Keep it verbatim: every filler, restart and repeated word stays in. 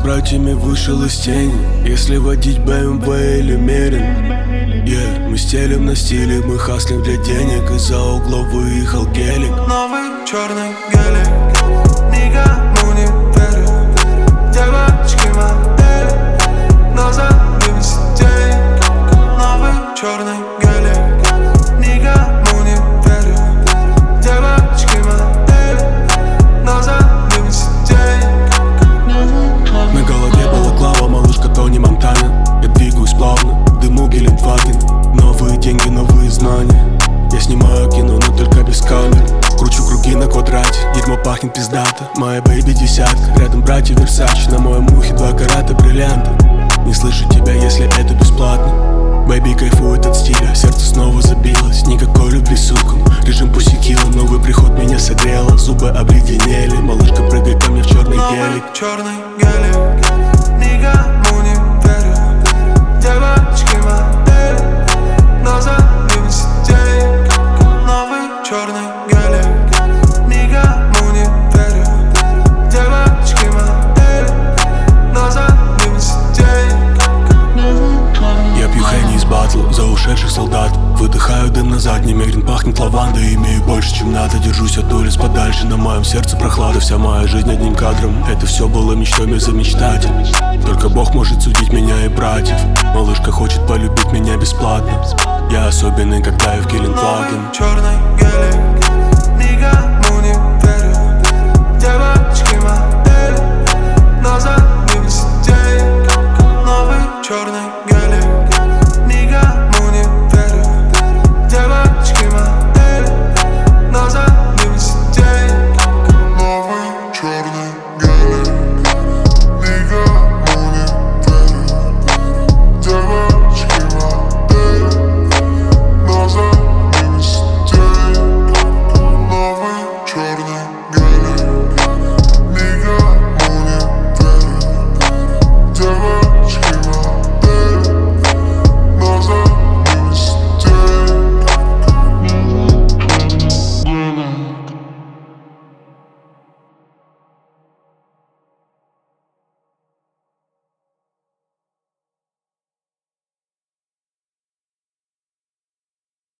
братьями вышел из тени. Если водить бэ эм вэ или Мерин, yeah. Мы стелим на стиле, мы хаслим для денег. Из-за угла выехал гелик. Новый черный гелик, никому не верю. Девочки модели, но за ними сиденье. Новый черный гелик, никому не верю. Девочки модели, но за ними сиденье. На голове балаклава, малышка Тони Монтана. Я двигаюсь плавно, дыму Гелендваген. Новые деньги, новые знания. Я снимаю кино, но только без камер. Кручу круги на квадрате, дерьмо пахнет пиздато. Моя бэйби десятка, рядом братья Версачи. На моем ухе два карата бриллианта. Не слышу тебя, если это бесплатно. Бэйби кайфует от стиля, сердце снова забилось. Никакой любви, сука, режим пусикила. Новый приход меня согрело, зубы обледенели. Малышка, прыгай ко мне в черный гелик. Черный гелик, никому не верю. Девочки модели, но за ними сиденье. Новый черный гелик, никому не верю. Девочки модели, но за ними сиденье. Я пью Хенни из батла за ушедших солдат. Выдыхаю дым на заднем, Мегрин пахнет лавандой. Имею больше, чем надо, держусь от улиц подальше. На моем сердце прохлада, вся моя жизнь одним кадром. Это все было мечтой, я замечтатель. Только Бог может судить меня и братьев. Малышка хочет полюбить меня бесплатно. Я особенный, когда я в Гелендваген. Черный гелик,